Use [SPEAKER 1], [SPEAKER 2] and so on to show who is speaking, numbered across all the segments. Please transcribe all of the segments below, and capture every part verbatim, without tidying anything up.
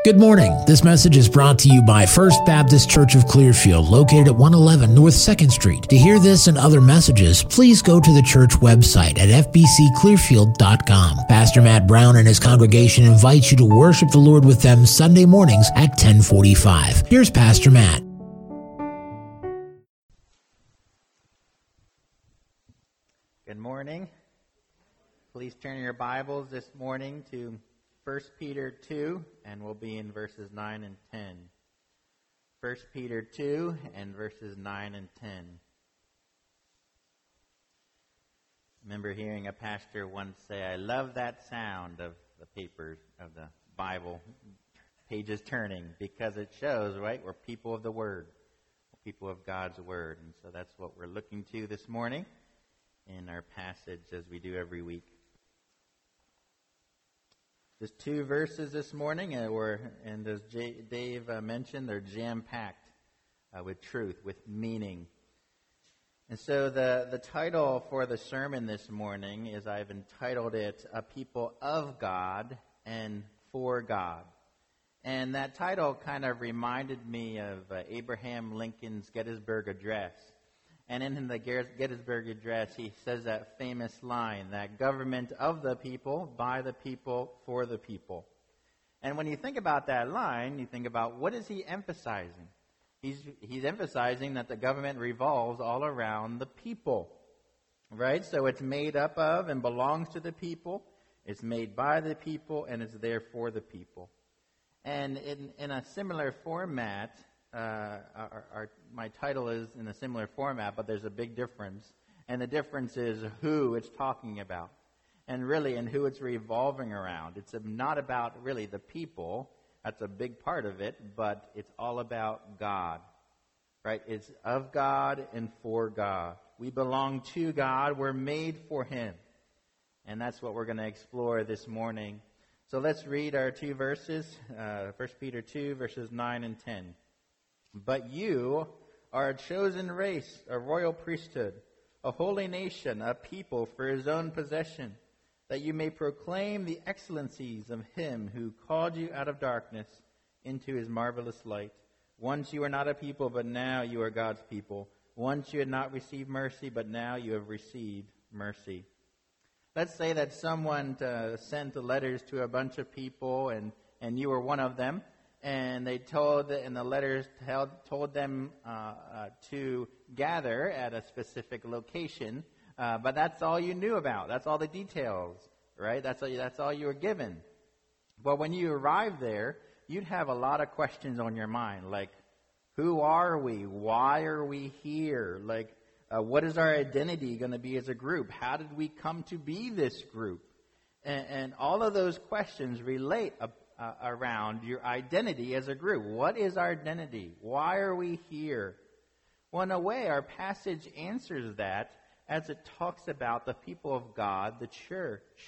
[SPEAKER 1] Good morning. This message is brought to you by First Baptist Church of Clearfield, located at one eleven North second Street. To hear this and other messages, please go to the church website at f b c clearfield dot com. Pastor Matt Brown and his congregation invite you to worship the Lord with them Sunday mornings at ten forty-five. Here's Pastor Matt.
[SPEAKER 2] Good morning. Please turn your Bibles this morning to First Peter two, and we'll be in verses nine and ten. First Peter two and verses nine and ten. I remember hearing a pastor once say, I love that sound of the papers, of the Bible, pages turning, because it shows, right, we're people of the Word, we're people of God's Word. And so that's what we're looking to this morning in our passage as we do every week. Just two verses this morning, uh, were, and as J- Dave uh, mentioned, they're jam-packed uh, with truth, with meaning. And so the, the title for the sermon this morning is, I've entitled it, A People of God and For God. And that title kind of reminded me of uh, Abraham Lincoln's Gettysburg Address. And in the Gettysburg Address, he says that famous line, that government of the people, by the people, for the people. And when you think about that line, you think about, what is he emphasizing? He's, he's emphasizing that the government revolves all around the people, right? So it's made up of and belongs to the people. It's made by the people, and it's there for the people. And in, in a similar format, Uh, our, our, my title is in a similar format, but there's a big difference. And the difference is who it's talking about. And really, and who it's revolving around. It's not about really the people. That's a big part of it, but it's all about God. Right? It's of God and for God. We belong to God. We're made for Him. And that's what we're going to explore this morning. So let's read our two verses. Uh, First Peter two, verses nine and ten. But you are a chosen race, a royal priesthood, a holy nation, a people for His own possession, that you may proclaim the excellencies of Him who called you out of darkness into His marvelous light. Once you were not a people, but now you are God's people. Once you had not received mercy, but now you have received mercy. Let's say that someone uh, sent letters to a bunch of people, and, and you were one of them. And they told, and the letters told, told them uh, uh, to gather at a specific location, uh, but that's all you knew about. That's all the details, right? That's all, that's all you were given. But when you arrived there, you'd have a lot of questions on your mind, like, who are we? Why are we here? Like, uh, what is our identity going to be as a group? How did we come to be this group? And, and all of those questions relate a, Uh, around your identity as a group. What is our identity? Why are we here? Well, in a way, our passage answers that as it talks about the people of God, the church.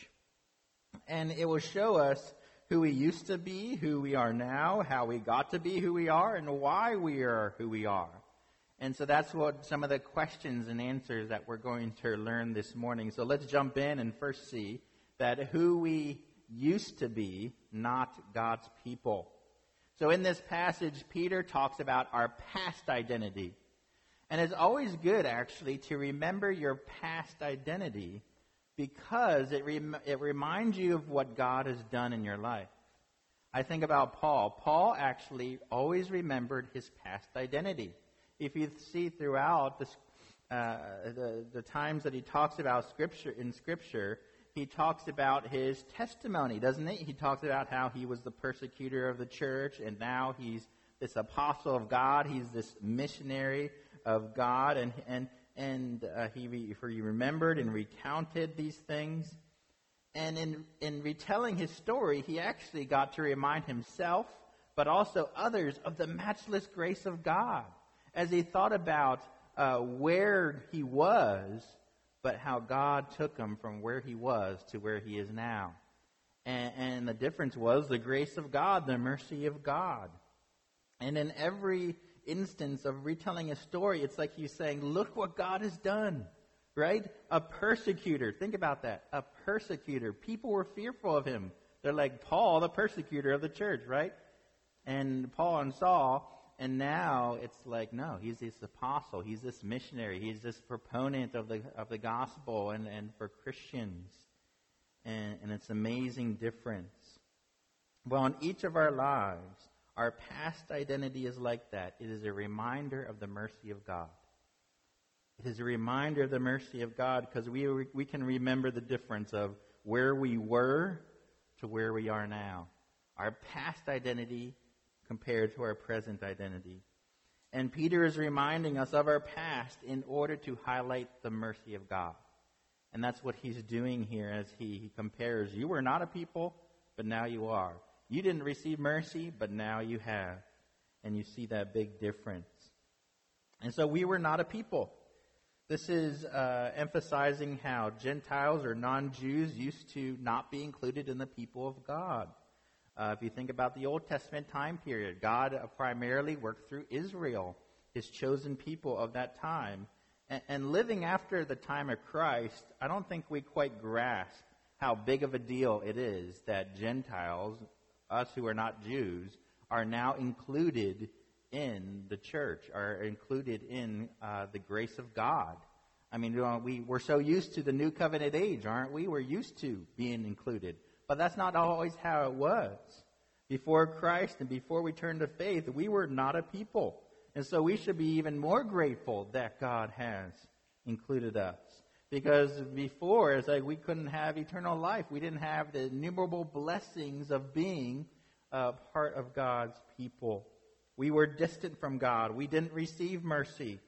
[SPEAKER 2] And it will show us who we used to be, who we are now, how we got to be who we are, and why we are who we are. And so that's what some of the questions and answers that we're going to learn this morning. So let's jump in and first see that who we used to be, not God's people. So in this passage, Peter talks about our past identity. And it's always good, actually, to remember your past identity because it rem- it reminds you of what God has done in your life. I think about Paul. Paul actually always remembered his past identity. If you see throughout this, uh, the, the times that he talks about Scripture in Scripture, he talks about his testimony, doesn't he? He talks about how he was the persecutor of the church, and now he's this apostle of God. He's this missionary of God, and and and uh, he, re, he remembered and recounted these things. And in in retelling his story, he actually got to remind himself, but also others, of the matchless grace of God as he thought about uh, where he was, but how God took him from where he was to where he is now. And, and the difference was the grace of God, the mercy of God. And in every instance of retelling a story, it's like he's saying, look what God has done, right? A persecutor. Think about that. A persecutor. People were fearful of him. They're like Paul, the persecutor of the church, right? and Paul and Saul. And now it's like, no, he's this apostle, he's this missionary, he's this proponent of the of the gospel and, and for Christians. And, and it's an amazing difference. Well, in each of our lives, our past identity is like that. It is a reminder of the mercy of God. It is a reminder of the mercy of God because we we can remember the difference of where we were to where we are now. Our past identity compared to our present identity. And Peter is reminding us of our past in order to highlight the mercy of God. And that's what he's doing here as he, he compares. You were not a people, but now you are. You didn't receive mercy, but now you have. And you see that big difference. And so we were not a people. This is uh, emphasizing how Gentiles or non-Jews used to not be included in the people of God. Uh, if you think about the Old Testament time period, God uh, primarily worked through Israel, his chosen people of that time. And, and living after the time of Christ, I don't think we quite grasp how big of a deal it is that Gentiles, us who are not Jews, are now included in the church, are included in uh, the grace of God. I mean, you know, we, we're so used to the New Covenant age, aren't we? We're used to being included. But that's not always how it was. Before Christ and before we turned to faith, we were not a people. And so we should be even more grateful that God has included us. Because before, it's like we couldn't have eternal life. We didn't have the innumerable blessings of being a part of God's people. We were distant from God. We didn't receive mercy.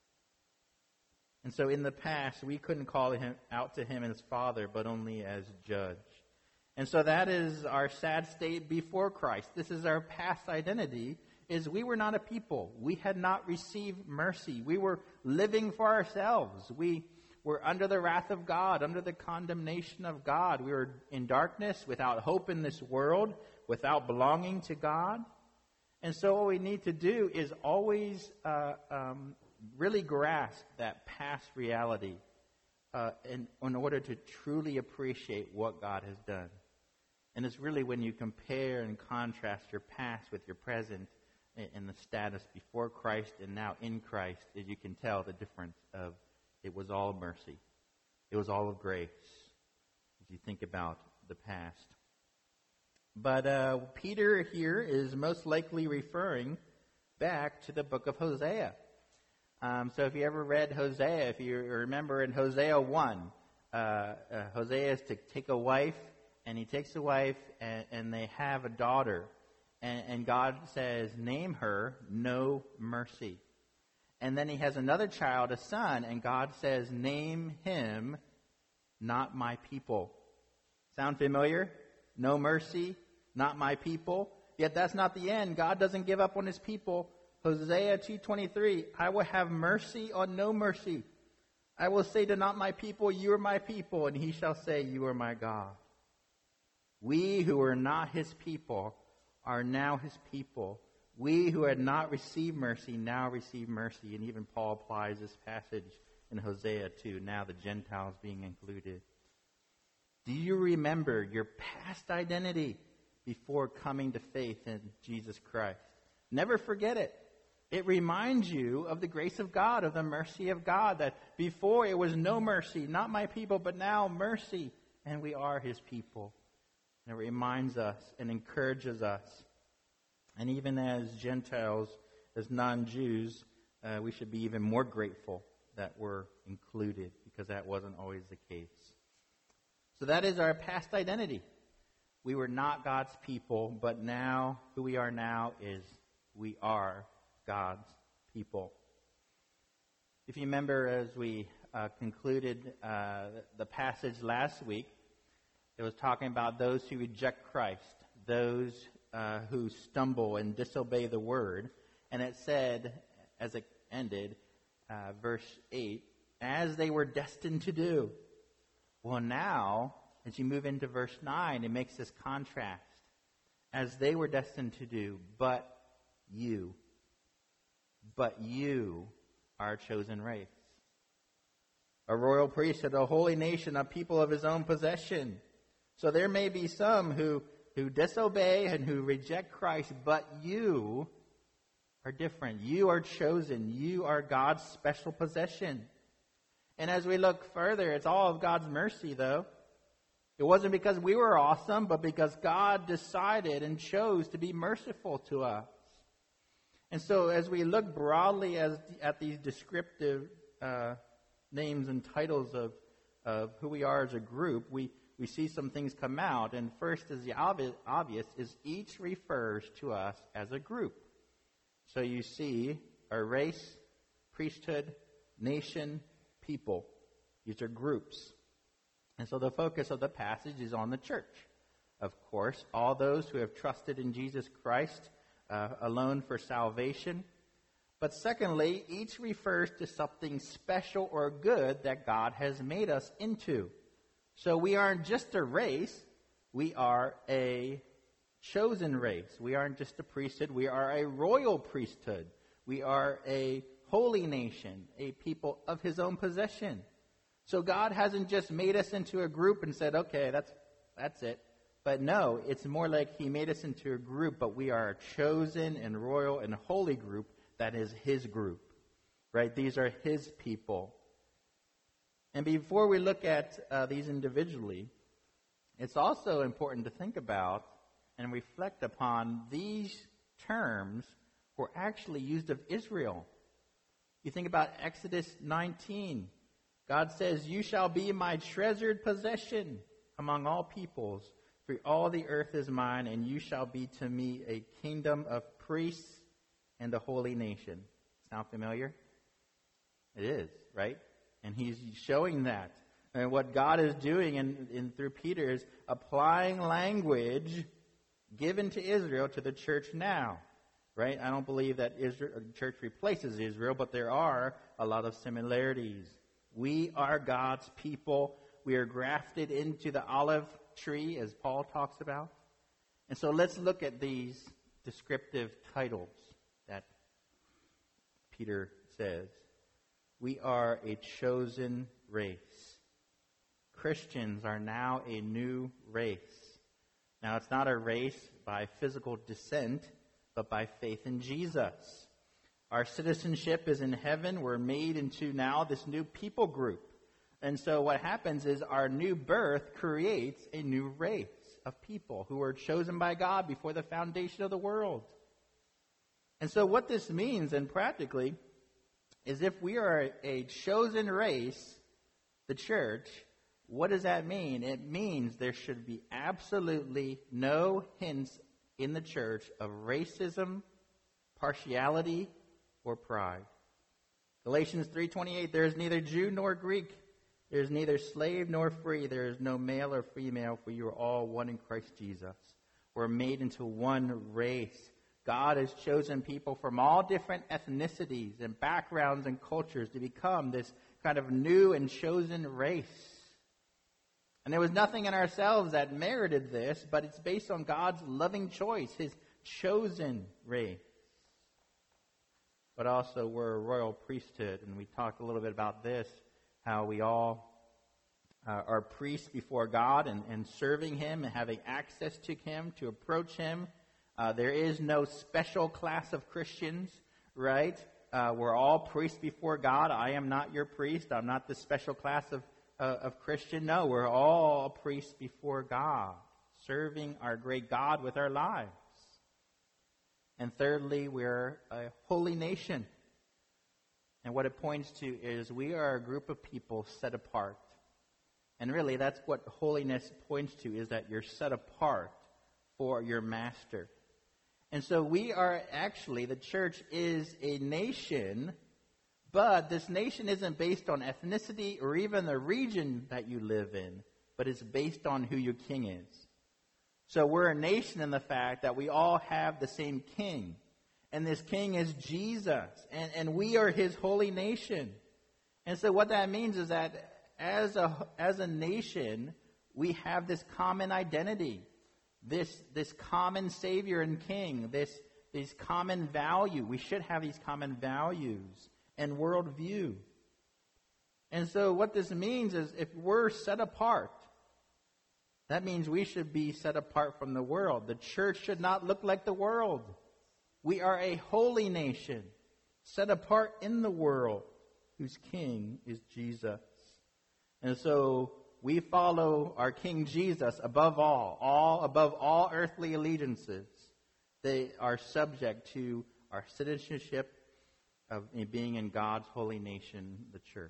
[SPEAKER 2] And so in the past, we couldn't call him out to him as Father, but only as Judge. And so that is our sad state before Christ. This is our past identity, is we were not a people. We had not received mercy. We were living for ourselves. We were under the wrath of God, under the condemnation of God. We were in darkness, without hope in this world, without belonging to God. And so what we need to do is always uh, um, really grasp that past reality uh, in, in order to truly appreciate what God has done. And it's really when you compare and contrast your past with your present and the status before Christ and now in Christ, that you can tell the difference of it was all mercy. It was all of grace as you think about the past. But uh, Peter here is most likely referring back to the book of Hosea. Um, so if you ever read Hosea, if you remember in Hosea one, uh, uh, Hosea is to take a wife, and he takes a wife, and, and they have a daughter. And, and God says, name her No Mercy. And then he has another child, a son, and God says, name him Not My People. Sound familiar? No mercy, not my people. Yet that's not the end. God doesn't give up on his people. Hosea two twenty-three, I will have mercy on no mercy. I will say to not my people, you are my people, and he shall say, you are my God. We who are not his people are now his people. We who had not received mercy now receive mercy. And even Paul applies this passage in Hosea two, now the Gentiles being included. Do you remember your past identity before coming to faith in Jesus Christ? Never forget it. It reminds you of the grace of God, of the mercy of God, that before it was no mercy, not my people, but now mercy, and we are his people. And it reminds us and encourages us. And even as Gentiles, as non-Jews, uh, we should be even more grateful that we're included, because that wasn't always the case. So that is our past identity. We were not God's people, but now who we are now is we are God's people. If you remember, as we uh, concluded uh, the passage last week, it was talking about those who reject Christ, those uh, who stumble and disobey the word. And it said, as it ended, uh, verse eight, as they were destined to do. Well, now, as you move into verse nine, it makes this contrast. As they were destined to do, but you, but you are a chosen race, a royal priesthood, a holy nation, a people of his own possession. So there may be some who who disobey and who reject Christ, but you are different. You are chosen. You are God's special possession. And as we look further, it's all of God's mercy, though. It wasn't because we were awesome, but because God decided and chose to be merciful to us. And so as we look broadly as, at these descriptive uh, names and titles of, of who we are as a group, we, we see some things come out. And first is the obvious, obvious is each refers to us as a group. So you see our race, priesthood, nation, people. These are groups. And so the focus of the passage is on the church. Of course, all those who have trusted in Jesus Christ uh, alone for salvation. But secondly, each refers to something special or good that God has made us into. So we aren't just a race, we are a chosen race. We aren't just a priesthood, we are a royal priesthood. We are a holy nation, a people of his own possession. So God hasn't just made us into a group and said, okay, that's that's it. But no, it's more like he made us into a group, but we are a chosen and royal and holy group that is his group, right? These are his people. And before we look at uh, these individually, it's also important to think about and reflect upon these terms were actually used of Israel. You think about Exodus nineteen. God says, you shall be my treasured possession among all peoples, for all the earth is mine, and you shall be to me a kingdom of priests and a holy nation. Sound familiar? It is, right? And he's showing that. And what God is doing in, in through Peter is applying language given to Israel to the church now. Right? I don't believe that Israel, the church replaces Israel, but there are a lot of similarities. We are God's people. We are grafted into the olive tree, as Paul talks about. And so let's look at these descriptive titles that Peter says. We are a chosen race. Christians are now a new race. Now, it's not a race by physical descent, but by faith in Jesus. Our citizenship is in heaven. We're made into now this new people group. And so what happens is our new birth creates a new race of people who were chosen by God before the foundation of the world. And so what this means, and practically, is if we are a chosen race, the church, what does that mean? It means there should be absolutely no hints in the church of racism, partiality, or pride. Galatians three twenty-eight, there is neither Jew nor Greek, there is neither slave nor free, there is no male or female, for you are all one in Christ Jesus. We're made into one race. God has chosen people from all different ethnicities and backgrounds and cultures to become this kind of new and chosen race. And there was nothing in ourselves that merited this, but it's based on God's loving choice, his chosen race. But also we're a royal priesthood, and we talked a little bit about this, how we all uh, are priests before God and, and serving him and having access to him, to approach him. Uh, there is no special class of Christians, right? Uh, we're all priests before God. I am not your priest. I'm not this special class of, uh, of Christian. No, we're all priests before God, serving our great God with our lives. And thirdly, we're a holy nation. And what it points to is we are a group of people set apart. And really, that's what holiness points to, is that you're set apart for your master. And so we are actually, the church is a nation, but this nation isn't based on ethnicity or even the region that you live in, but it's based on who your king is. So we're a nation in the fact that we all have the same king. And this king is Jesus. And, and we are his holy nation. And so what that means is that as a, as a nation, we have this common identity. This, this common Savior and King. This, this common value. We should have these common values and worldview. And so what this means is if we're set apart, That means we should be set apart from the world. The church should not look like the world. We are a holy nation, set apart in the world, whose king is Jesus. And so we follow our King Jesus above all, all above all earthly allegiances. They are subject to our citizenship of being in God's holy nation, the church.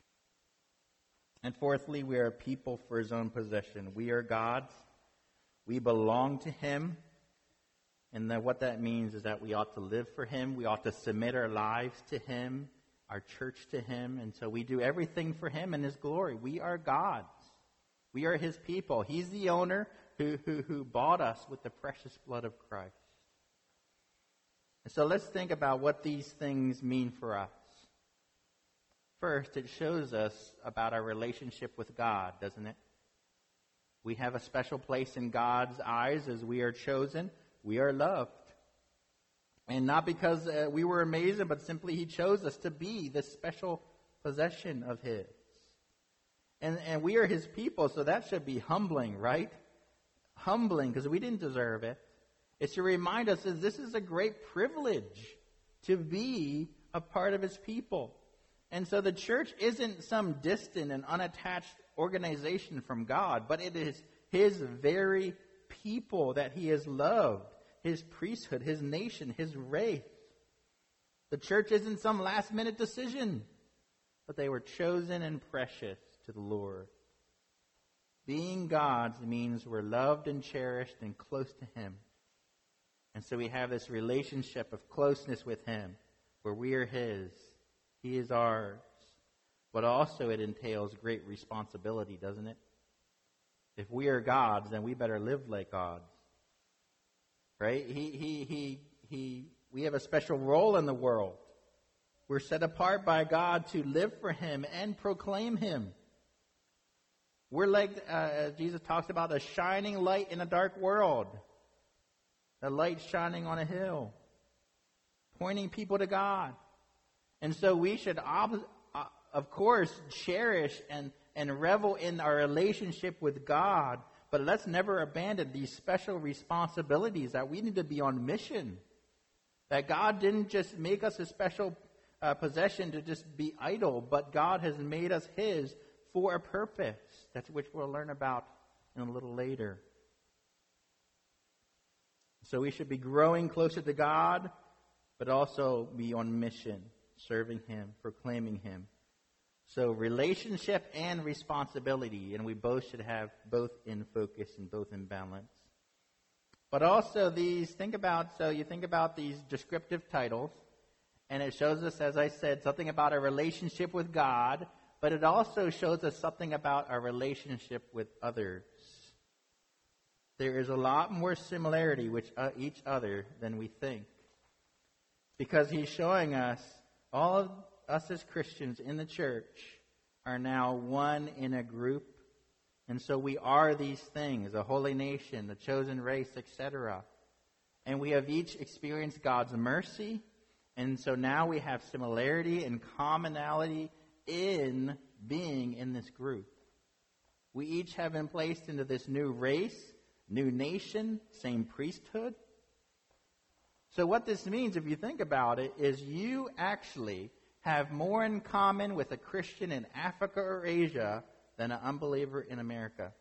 [SPEAKER 2] And fourthly, we are a people for his own possession. We are God's. We belong to him. And that what that means is that we ought to live for him. We ought to submit our lives to him, our church to him. And so we do everything for him and his glory. We are God's. We are his people. He's the owner who, who, who bought us with the precious blood of Christ. And so let's think about what these things mean for us. First, it shows us about our relationship with God, doesn't it? We have a special place in God's eyes as we are chosen. We are loved. And not because uh, we were amazing, but simply he chose us to be this special possession of his. And, and we are his people, so that should be humbling, right? Humbling, because we didn't deserve it. It's to remind us that this is a great privilege to be a part of his people. And so the church isn't some distant and unattached organization from God, but it is his very people that he has loved, his priesthood, his nation, his race. The church isn't some last-minute decision, but they were chosen and precious to the Lord. Being God's means we're loved and cherished and close to him. And so we have this relationship of closeness with him, where we are his. He is ours. But also it entails great responsibility, doesn't it? If we are God's, then we better live like God's. Right? He, he, he, he, we have a special role in the world. We're set apart by God to live for him and proclaim him. We're like, uh, as Jesus talks about, a shining light in a dark world. A light shining on a hill, pointing people to God. And so we should, of course, cherish and, and revel in our relationship with God, but let's never abandon these special responsibilities that we need to be on mission. That God didn't just make us a special uh, possession to just be idle, but God has made us his for a purpose, that's which we'll learn about in a little later. So we should be growing closer to God, but also be on mission, serving him, proclaiming him. So relationship and responsibility, and we both should have both in focus and both in balance. But also these, think about, so you think about these descriptive titles, and it shows us, as I said, something about our relationship with God, but it also shows us something about our relationship with others. There is a lot more similarity with uh, each other than we think. Because he's showing us, all of us as Christians in the church are now one in a group. And so we are these things, a holy nation, the chosen race, et cetera. And we have each experienced God's mercy. And so now we have similarity and commonality in being in this group. We each have been placed into this new race, new nation, same priesthood. So what this means, if you think about it, is you actually have more in common with a Christian in Africa or Asia than an unbeliever in America.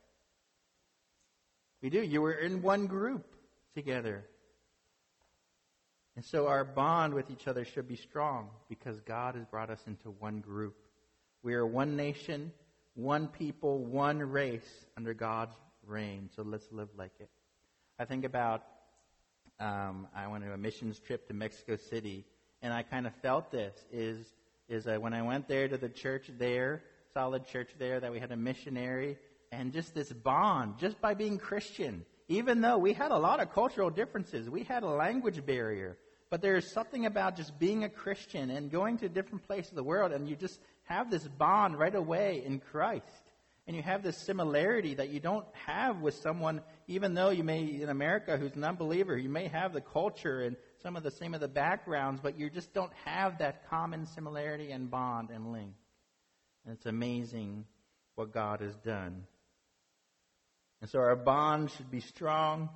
[SPEAKER 2] We do. You were in one group together. And so our bond with each other should be strong because God has brought us into one group. We are one nation, one people, one race under God's reign. So let's live like it. I think about, um, I went on a missions trip to Mexico City, and I kind of felt this, is, is that when I went there to the church there, solid church there, that we had a missionary, and just this bond, just by being Christian, even though we had a lot of cultural differences, we had a language barrier, but there's something about just being a Christian and going to different places of the world, and you just have this bond right away in Christ. And you have this similarity that you don't have with someone, even though you may, in America, who's an unbeliever, you may have the culture and some of the same of the backgrounds, but you just don't have that common similarity and bond and link. And it's amazing what God has done. And so our bond should be strong.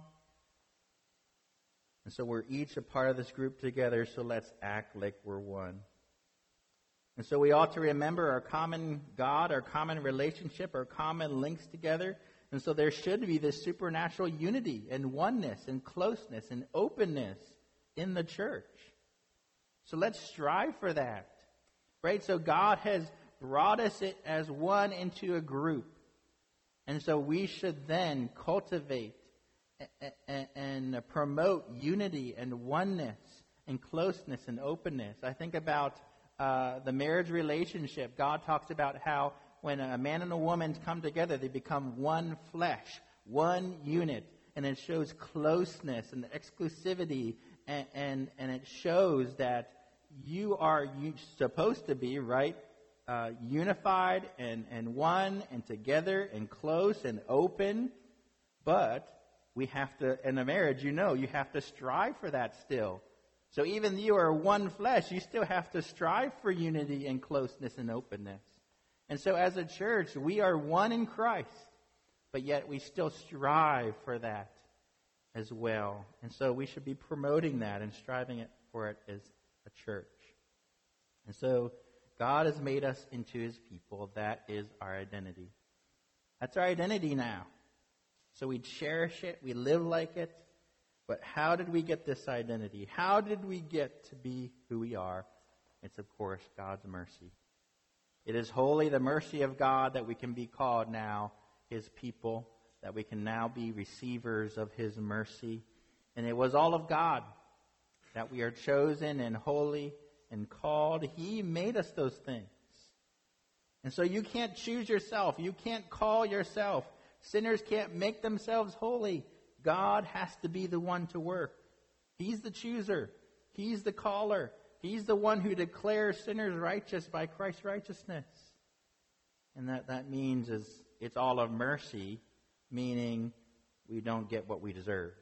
[SPEAKER 2] And so we're each a part of this group together, so let's act like we're one. And so we ought to remember our common God, our common relationship, our common links together. And so there should be this supernatural unity and oneness and closeness and openness in the church. So let's strive for that. Right? So God has brought us as one into a group. And so we should then cultivate and promote unity and oneness and closeness and openness. I think about uh, the marriage relationship. God talks about how when a man and a woman come together, they become one flesh, one unit. And it shows closeness and exclusivity. And, and, and it shows that you are you supposed to be, right, uh, unified and, and one and together and close and open. But we have to, in a marriage, you know, you have to strive for that still. So even though you are one flesh, you still have to strive for unity and closeness and openness. And so as a church, we are one in Christ, but yet we still strive for that as well. And so we should be promoting that and striving it for it as a church. And so God has made us into his people. That is our identity. That's our identity now. So we cherish it, we live like it. But how did we get this identity? How did we get to be who we are? It's, of course, God's mercy. It is wholly the mercy of God that we can be called now his people, that we can now be receivers of his mercy. And it was all of God that we are chosen and holy and called. He made us those things. And so you can't choose yourself. You can't call yourself. Sinners can't make themselves holy. God has to be the one to work. He's the chooser. He's the caller. He's the one who declares sinners righteous by Christ's righteousness. And that, that means is it's all of mercy, meaning we don't get what we deserve.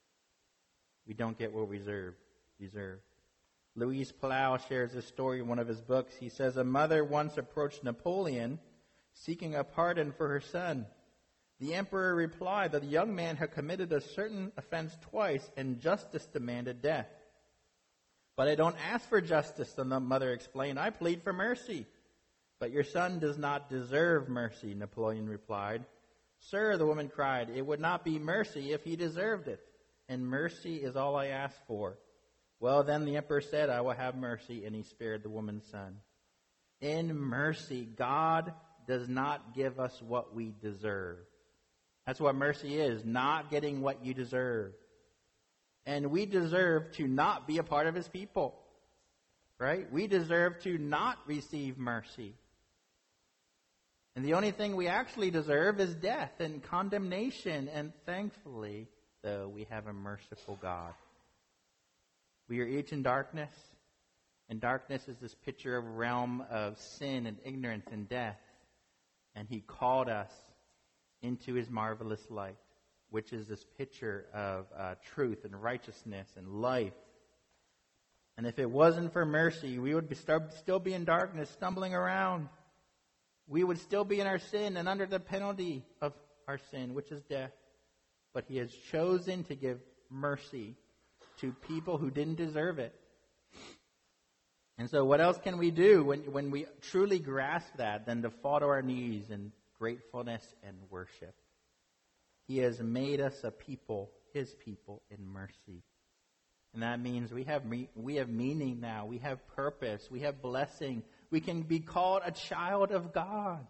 [SPEAKER 2] We don't get what we deserve. deserve. Louis Palau shares this story in one of his books. He says, a mother once approached Napoleon seeking a pardon for her son. The emperor replied that the young man had committed a certain offense twice and justice demanded death. But I don't ask for justice, the mother explained. I plead for mercy. But your son does not deserve mercy, Napoleon replied. Sir, the woman cried, it would not be mercy if he deserved it. And mercy is all I ask for. Well, then the emperor said, I will have mercy, and he spared the woman's son. In mercy, God does not give us what we deserve. That's what mercy is, not getting what you deserve. And we deserve to not be a part of his people, right? We deserve to not receive mercy. And the only thing we actually deserve is death and condemnation. And thankfully, though, we have a merciful God. We are each in darkness, and darkness is this picture of a realm of sin and ignorance and death. And he called us into his marvelous light, which is this picture of uh, truth and righteousness and life. And if it wasn't for mercy, we would be start, still be in darkness, stumbling around. We would still be in our sin and under the penalty of our sin, which is death. But he has chosen to give mercy to people who didn't deserve it. And so what else can we do when, when we truly grasp that than to fall to our knees in gratefulness and worship? He has made us a people, his people, in mercy. And that means we have me- we have meaning now. We have purpose. We have blessing. We can be called a child of God.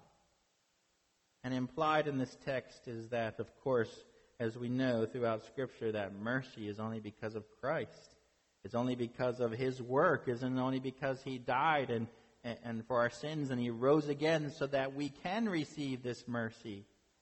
[SPEAKER 2] And implied in this text is that, of course, as we know throughout Scripture, that mercy is only because of Christ. It's only because of his work. It's only because he died and, and, and for our sins and he rose again so that we can receive this mercy.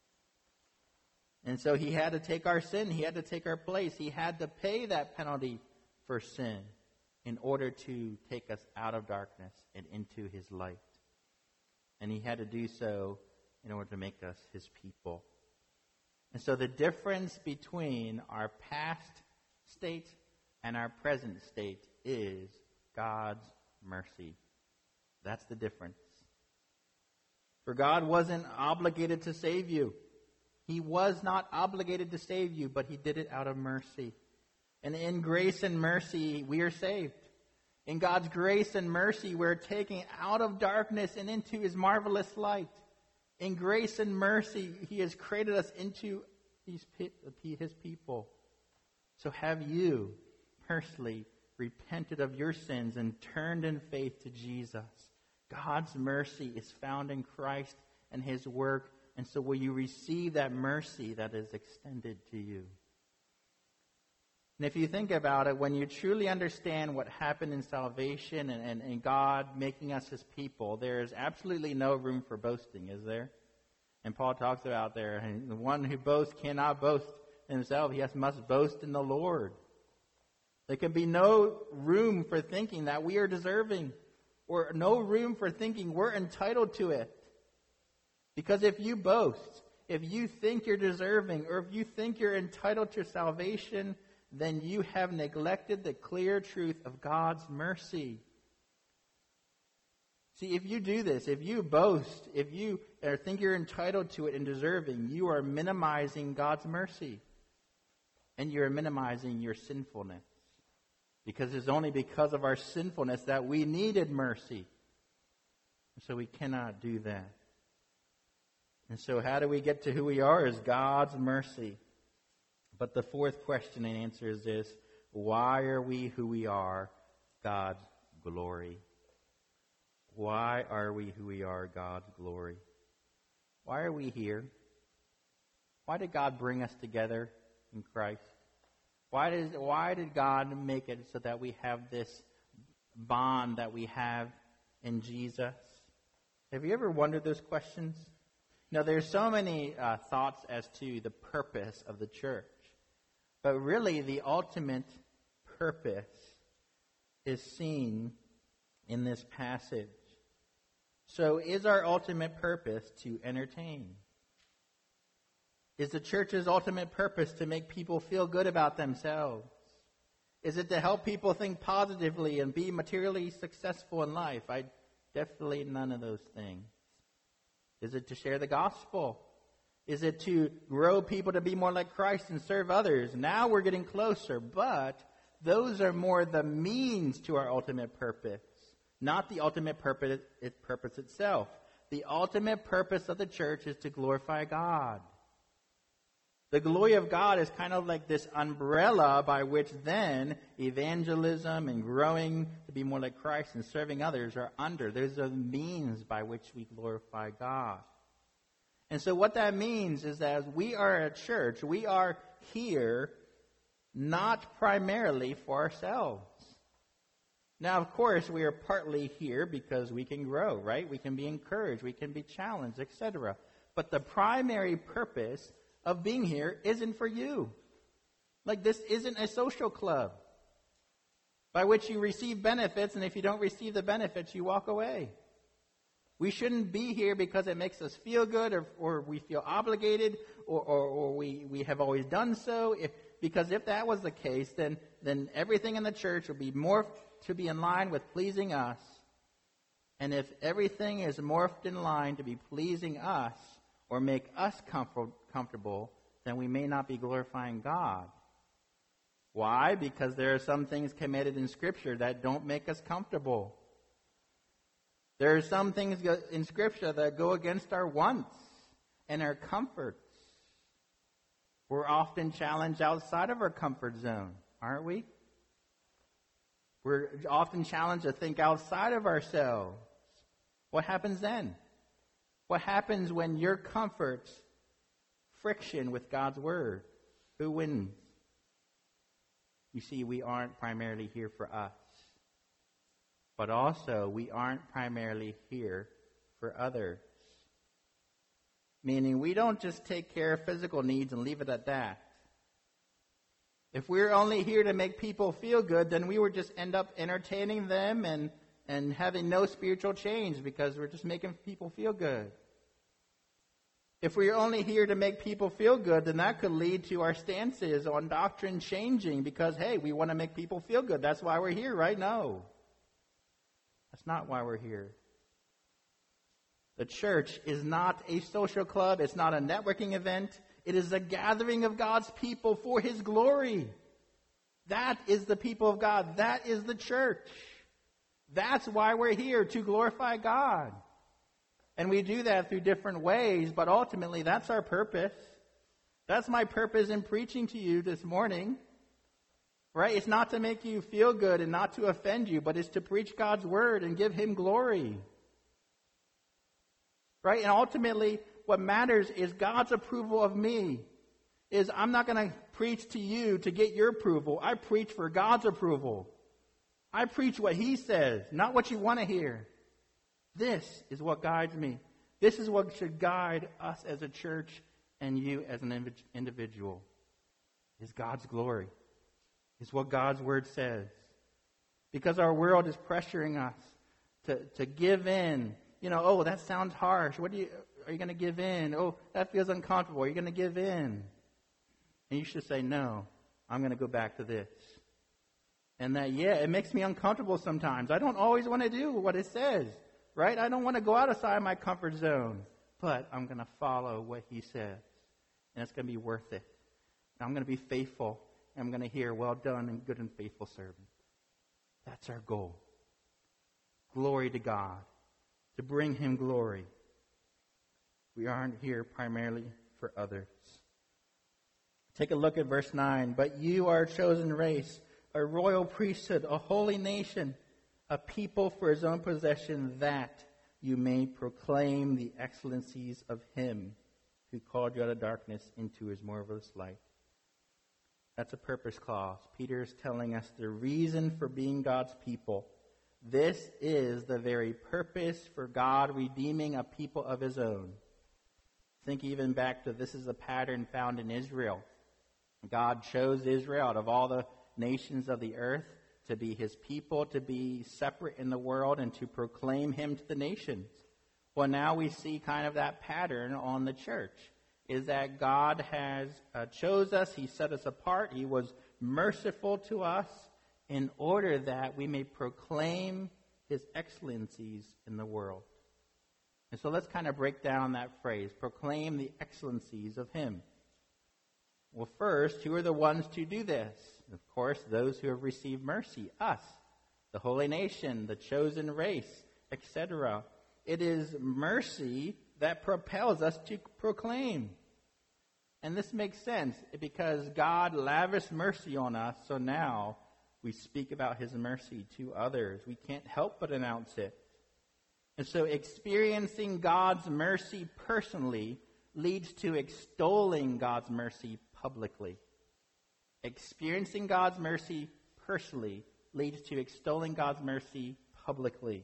[SPEAKER 2] And so he had to take our sin. He had to take our place. He had to pay that penalty for sin in order to take us out of darkness and into his light. And he had to do so in order to make us his people. And so the difference between our past state and our present state is God's mercy. That's the difference. For God wasn't obligated to save you. He was not obligated to save you, but he did it out of mercy. And in grace and mercy, we are saved. In God's grace and mercy, we're taken out of darkness and into his marvelous light. In grace and mercy, he has created us into his people. So have you personally repented of your sins and turned in faith to Jesus? God's mercy is found in Christ and his work. And so will you receive that mercy that is extended to you? And if you think about it, when you truly understand what happened in salvation and, and, and God making us his people, there is absolutely no room for boasting, is there? And Paul talks about there, and the one who boasts cannot boast in himself. He has, must boast in the Lord. There can be no room for thinking that we are deserving, or no room for thinking we're entitled to it. Because if you boast, if you think you're deserving, or if you think you're entitled to salvation, then you have neglected the clear truth of God's mercy. See, if you do this, if you boast, if you think you're entitled to it and deserving, you are minimizing God's mercy. And you're minimizing your sinfulness. Because it's only because of our sinfulness that we needed mercy. So we cannot do that. And so how do we get to who we are? Is God's mercy. But the fourth question and answer is this: why are we who we are? God's glory. Why are we who we are? God's glory. Why are we here? Why did God bring us together in Christ? Why did, why did God make it so that we have this bond that we have in Jesus? Have you ever wondered those questions? Now, there's so many uh, thoughts as to the purpose of the church. But really, the ultimate purpose is seen in this passage. So, is our ultimate purpose to entertain? Is the church's ultimate purpose to make people feel good about themselves? Is it to help people think positively and be materially successful in life? I definitely none of those things. Is it to share the gospel? Is it to grow people to be more like Christ and serve others? Now we're getting closer, but those are more the means to our ultimate purpose, not the ultimate purpose, its purpose itself. The ultimate purpose of the church is to glorify God. The glory of God is kind of like this umbrella by which then evangelism and growing to be more like Christ and serving others are under. Those are the means by which we glorify God. And so what that means is that as we are a church, we are here not primarily for ourselves. Now, of course, we are partly here because we can grow, right? We can be encouraged, we can be challenged, et cetera. But the primary purpose of being here isn't for you. Like, this isn't a social club by which you receive benefits, and if you don't receive the benefits, you walk away. We shouldn't be here because it makes us feel good, or, or we feel obligated, or, or, or we, we have always done so. If, because if that was the case, then, then everything in the church would be morphed to be in line with pleasing us. And if everything is morphed in line to be pleasing us, or make us comfort, comfortable, then we may not be glorifying God. Why? Because there are some things committed in Scripture that don't make us comfortable. There are some things in Scripture that go against our wants and our comforts. We're often challenged outside of our comfort zone, aren't we? We're often challenged to think outside of ourselves. What happens then? What happens when your comforts friction with God's Word? Who wins? You see, we aren't primarily here for us. But also, we aren't primarily here for others. Meaning, we don't just take care of physical needs and leave it at that. If we're only here to make people feel good, then we would just end up entertaining them and, and having no spiritual change because we're just making people feel good. If we're only here to make people feel good, then that could lead to our stances on doctrine changing because, hey, we want to make people feel good. That's why we're here, right? No. That's not why we're here. The church is not a social club. It's not a networking event. It is the gathering of God's people for his glory. That is the people of God. That is the church. That's why we're here, to glorify God. And we do that through different ways, but ultimately that's our purpose. That's my purpose in preaching to you this morning. Right? It's not to make you feel good and not to offend you, but it's to preach God's word and give him glory. Right? And ultimately, what matters is God's approval of me. Is I'm not going to preach to you to get your approval. I preach for God's approval. I preach what he says, not what you want to hear. This is what guides me. This is what should guide us as a church and you as an individual. Is God's glory. Is what God's word says. Because our world is pressuring us to, to give in. You know, oh, that sounds harsh. What do you, are you going to give in? Oh, that feels uncomfortable. Are you going to give in? And you should say, no, I'm going to go back to this. And that, yeah, it makes me uncomfortable sometimes. I don't always want to do what it says, right? I don't want to go outside my comfort zone. But I'm going to follow what he says. And it's going to be worth it. And I'm going to be faithful. And I'm going to hear, well done and good and faithful servant. That's our goal. Glory to God. To bring him glory. We aren't here primarily for others. Take a look at verse nine. But you are a chosen race, a royal priesthood, a holy nation, a people for his own possession, that you may proclaim the excellencies of him who called you out of darkness into his marvelous light. That's a purpose clause. Peter is telling us the reason for being God's people. This is the very purpose for God redeeming a people of his own. Think even back to this is a pattern found in Israel. God chose Israel out of all the nations of the earth to be his people, to be separate in the world, and to proclaim him to the nations. Well, now we see kind of that pattern on the church. Is that God has uh, chose us, he set us apart, he was merciful to us in order that we may proclaim his excellencies in the world. And so let's kind of break down that phrase, proclaim the excellencies of him. Well, first, who are the ones to do this? Of course, those who have received mercy, us, the holy nation, the chosen race, et cetera. It is mercy that propels us to proclaim. And this makes sense because God lavished mercy on us, so now we speak about his mercy to others. We can't help but announce it. And so experiencing God's mercy personally leads to extolling God's mercy publicly. Experiencing God's mercy personally leads to extolling God's mercy publicly.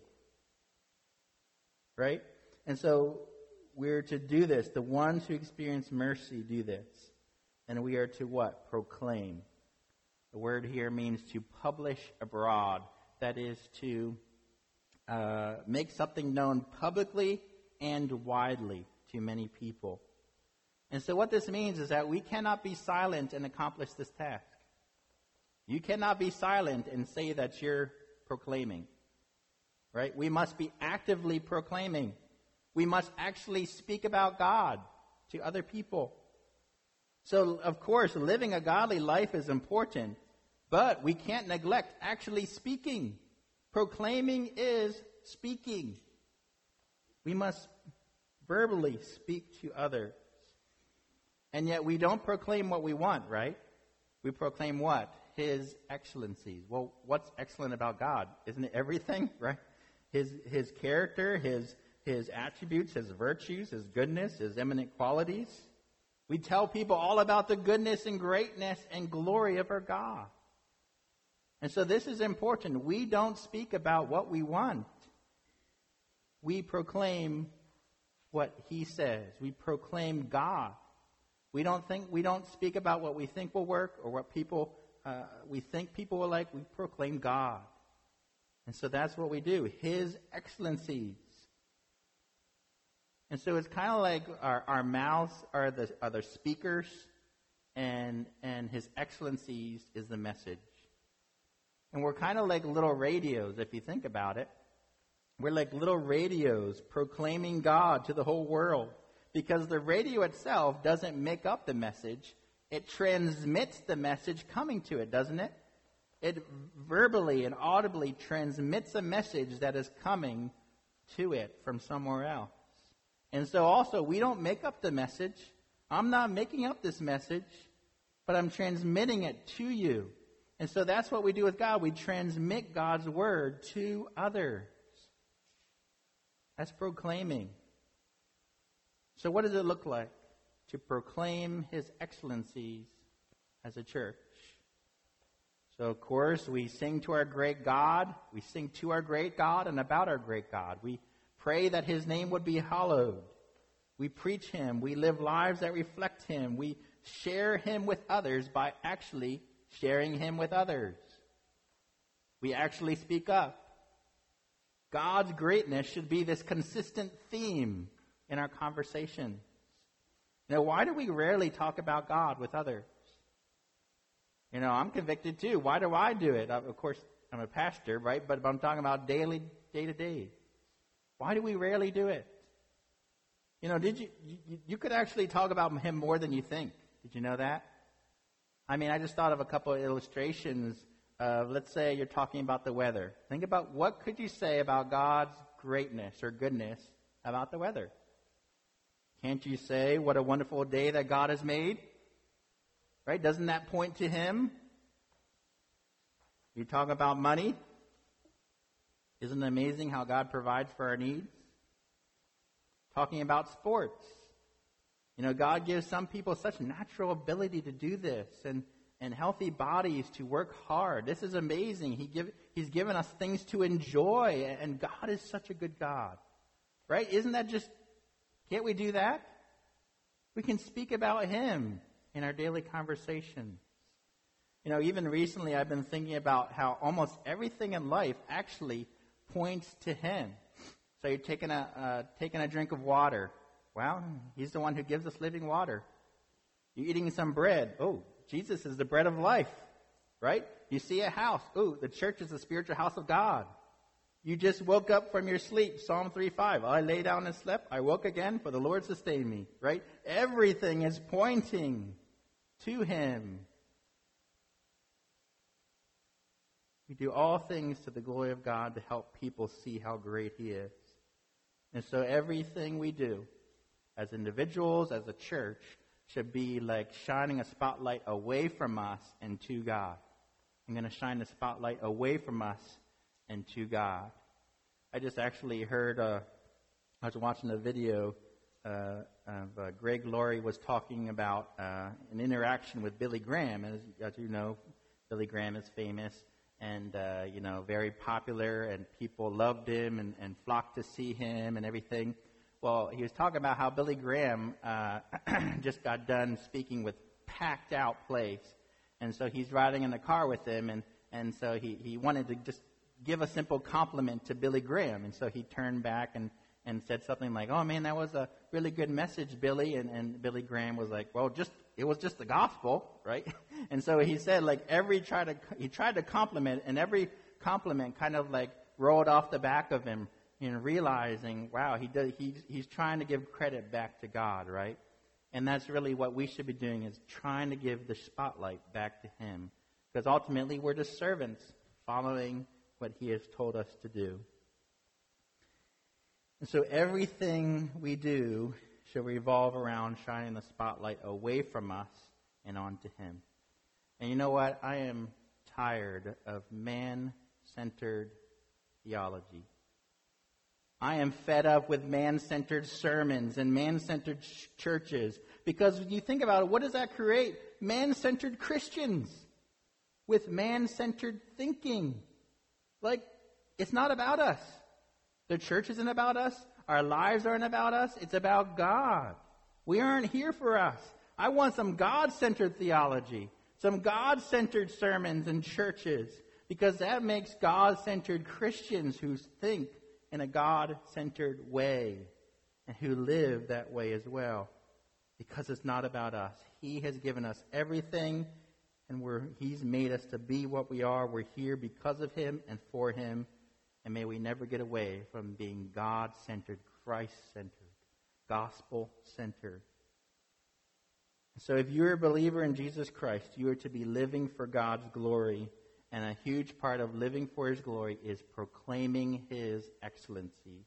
[SPEAKER 2] Right? And so we're to do this. The ones who experience mercy do this. And we are to what? Proclaim. The word here means to publish abroad. That is to uh, make something known publicly and widely to many people. And so what this means is that we cannot be silent and accomplish this task. You cannot be silent and say that you're proclaiming. Right? We must be actively proclaiming. We must actually speak about God to other people. So, of course, living a godly life is important, but we can't neglect actually speaking. Proclaiming is speaking. We must verbally speak to others. And yet we don't proclaim what we want, right? We proclaim what? His excellencies. Well, what's excellent about God? Isn't it everything, right? His his character, his his attributes, his virtues, his goodness, his eminent qualities. We tell people all about the goodness and greatness and glory of our God. And so this is important. We don't speak about what we want. We proclaim what he says. We proclaim God. We don't think we don't speak about what we think will work or what people uh, we think people will like. We proclaim God. And so that's what we do. His excellencies. And so it's kind of like our, our mouths are the, are the speakers, and and his excellencies is the message. And we're kind of like little radios, if you think about it. We're like little radios proclaiming God to the whole world, because the radio itself doesn't make up the message. It transmits the message coming to it, doesn't it? It verbally and audibly transmits a message that is coming to it from somewhere else. And so also, we don't make up the message. I'm not making up this message, but I'm transmitting it to you. And so that's what we do with God. We transmit God's word to others. That's proclaiming. So what does it look like to proclaim his excellencies as a church? So, of course, we sing to our great God. We sing to our great God and about our great God. We pray that his name would be hallowed. We preach him. We live lives that reflect him. We share him with others by actually sharing him with others. We actually speak up. God's greatness should be this consistent theme in our conversations. Now, why do we rarely talk about God with others? You know, I'm convicted too. Why do I do it? Of course, I'm a pastor, right? But I'm talking about daily, day to day. Why do we rarely do it? You know, did you, you, you could actually talk about him more than you think. Did you know that? I mean, I just thought of a couple of illustrations. Uh, let's say you're talking about the weather. Think about what could you say about God's greatness or goodness about the weather? Can't you say what a wonderful day that God has made? Right? Doesn't that point to him? You talk about money. Isn't it amazing how God provides for our needs? Talking about sports. You know, God gives some people such natural ability to do this and, and healthy bodies to work hard. This is amazing. He give, he's given us things to enjoy, and God is such a good God. Right? Isn't that just, can't we do that? We can speak about him in our daily conversations. You know, even recently I've been thinking about how almost everything in life actually points to him. So you're taking a uh, taking a drink of water. Well, he's the one who gives us living water. You're eating some bread. Oh, Jesus is the bread of life, right? You see a house. Oh, the church is the spiritual house of God. You just woke up from your sleep. Psalm three five. I lay down and slept. I woke again, for the Lord sustained me, right? Everything is pointing to him. We do all things to the glory of God to help people see how great he is. And so everything we do as individuals, as a church, should be like shining a spotlight away from us and to God. I'm going to shine the spotlight away from us and to God. I just actually heard, uh, I was watching a video uh, of uh, Greg Laurie was talking about uh, an interaction with Billy Graham. As, as you know, Billy Graham is famous and, uh, you know, very popular, and people loved him and, and flocked to see him and everything. Well, he was talking about how Billy Graham uh, just got done speaking with packed out place. And so he's riding in the car with him, and, and so he, he wanted to just give a simple compliment to Billy Graham. And so he turned back and, and said something like, "Oh, man, that was a really good message, Billy." And, and Billy Graham was like, "Well, just it was just the gospel, right?" And so he said, like, every try to he tried to compliment, and every compliment kind of like rolled off the back of him, you know, realizing, wow, he does, he's, he's trying to give credit back to God, right? And that's really what we should be doing, is trying to give the spotlight back to him. Because ultimately, we're just servants following what he has told us to do. And so everything we do should revolve around shining the spotlight away from us and onto him. And you know what? I am tired of man-centered theology. I am fed up with man-centered sermons and man-centered ch- churches. Because when you think about it, what does that create? Man-centered Christians with man-centered thinking. Like, it's not about us. The church isn't about us. Our lives aren't about us. It's about God. We aren't here for us. I want some God-centered theology, some God-centered sermons and churches, because that makes God-centered Christians who think in a God-centered way and who live that way as well, because it's not about us. He has given us everything, and we're, he's made us to be what we are. We're here because of him and for him, and may we never get away from being God-centered, Christ-centered. gospel-centered. So if you're a believer in Jesus Christ, you are to be living for God's glory, and a huge part of living for His glory is proclaiming His excellencies.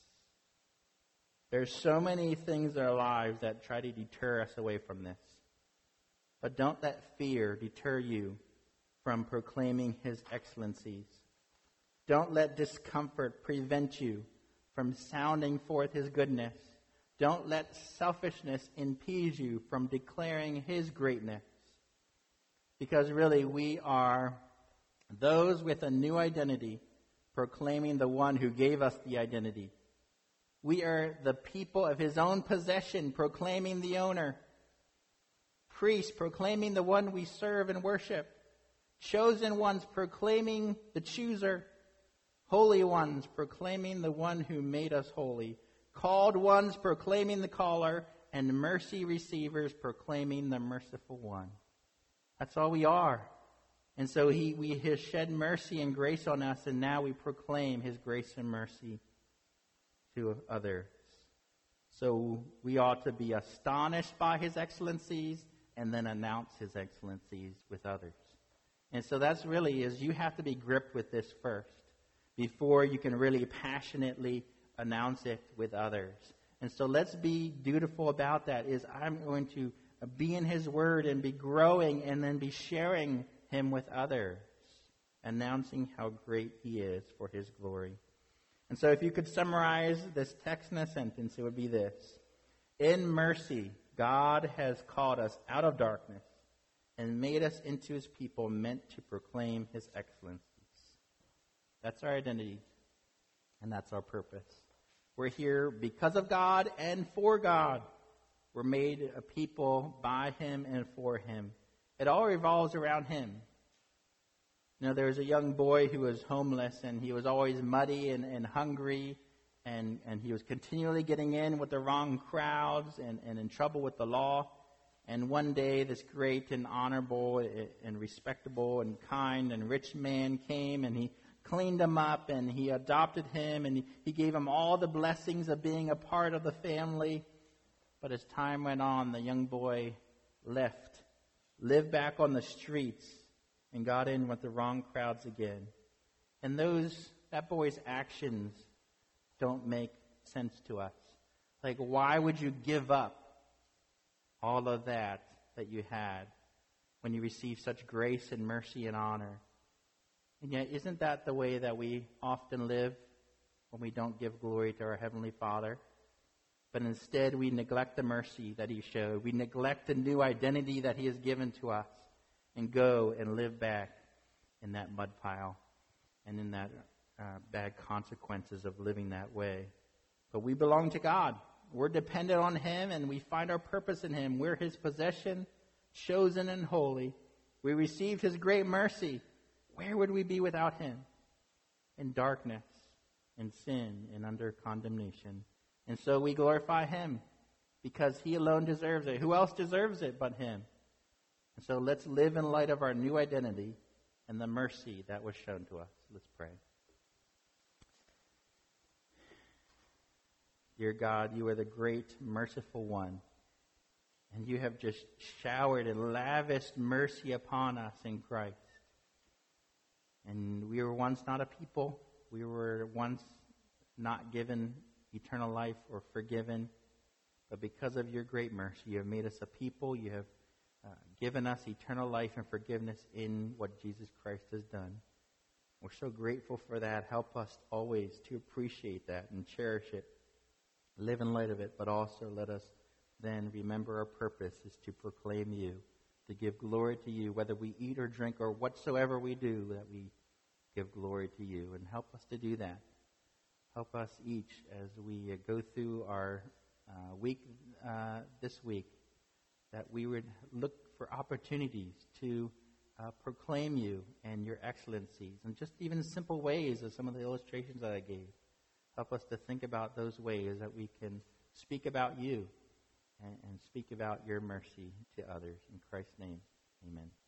[SPEAKER 2] There's so many things in our lives that try to deter us away from this. But don't let fear deter you from proclaiming His excellencies. Don't let discomfort prevent you from sounding forth His goodness. Don't let selfishness impede you from declaring His greatness. Because really, we are those with a new identity, proclaiming the one who gave us the identity. We are the people of His own possession, proclaiming the owner. Priests, proclaiming the one we serve and worship. Chosen ones, proclaiming the chooser. Holy ones, proclaiming the one who made us holy. Called ones, proclaiming the caller. And mercy receivers, proclaiming the merciful one. That's all we are. And so he, we, he has shed mercy and grace on us, and now we proclaim His grace and mercy to others. So we ought to be astonished by His excellencies and then announce His excellencies with others. And so that's really is you have to be gripped with this first before you can really passionately announce it with others. And so let's be dutiful about that. Is I'm going to be in His Word and be growing and then be sharing Him with others, announcing how great He is for His glory. And so if you could summarize this text in a sentence, it would be this. In mercy, God has called us out of darkness and made us into His people meant to proclaim His excellencies. That's our identity, and that's our purpose. We're here because of God and for God. We're made a people by Him and for Him. It all revolves around Him. You know, there was a young boy who was homeless, and he was always muddy and, and hungry, and, and he was continually getting in with the wrong crowds and, and in trouble with the law. And one day, this great and honorable and respectable and kind and rich man came, and he cleaned him up, and he adopted him, and he, he gave him all the blessings of being a part of the family. But as time went on, the young boy left, lived back on the streets, and got in with the wrong crowds again. And those that boy's actions don't make sense to us. Like, why would you give up all of that that you had when you received such grace and mercy and honor? And yet, isn't that the way that we often live when we don't give glory to our Heavenly Father? But instead, we neglect the mercy that He showed. We neglect the new identity that He has given to us, and go and live back in that mud pile and in that uh, bad consequences of living that way. But we belong to God. We're dependent on Him, and we find our purpose in Him. We're His possession, chosen and holy. We received His great mercy. Where would we be without Him? In darkness, in sin, and under condemnation. And so we glorify Him because He alone deserves it. Who else deserves it but Him? And so let's live in light of our new identity and the mercy that was shown to us. Let's pray. Dear God, You are the great, merciful one. And You have just showered and lavished mercy upon us in Christ. And we were once not a people. We were once not given eternal life or forgiven. But because of Your great mercy, You have made us a people. You have Uh, given us eternal life and forgiveness in what Jesus Christ has done. We're so grateful for that. Help us always to appreciate that and cherish it, live in light of it, but also let us then remember our purpose is to proclaim You, to give glory to You, whether we eat or drink or whatsoever we do, that we give glory to You. And help us to do that. Help us each as we uh, go through our uh, week uh, this week, that we would look for opportunities to uh, proclaim You and Your excellencies, and just even simple ways of some of the illustrations that I gave. Help us to think about those ways that we can speak about You and, and speak about Your mercy to others. In Christ's name, amen.